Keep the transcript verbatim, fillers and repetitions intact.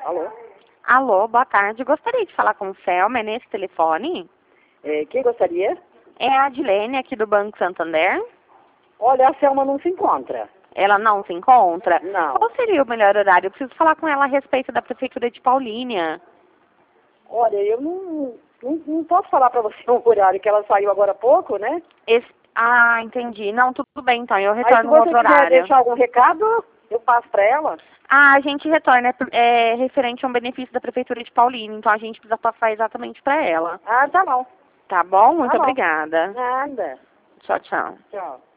Alô? Alô, boa tarde. Gostaria de falar com o Selma, é nesse telefone? É, quem gostaria? É a Adilene, aqui do Banco Santander. Olha, a Selma não se encontra. Ela não se encontra? Não. Qual seria o melhor horário? Eu preciso falar com ela a respeito da Prefeitura de Paulínia. Olha, eu não, não, não posso falar para você o horário que ela saiu agora há pouco, né? Esse... Ah, entendi. Não, tudo bem, então. Eu Aí se retorno um você outro quiser horário. deixar algum recado, eu passo para ela. Ah, a gente retorna. É, é referente a um benefício da Prefeitura de Paulínia. Então a gente precisa passar exatamente para ela. Ah, tá bom. Tá bom? Muito Tá bom. obrigada. Nada. Tchau, tchau. Tchau.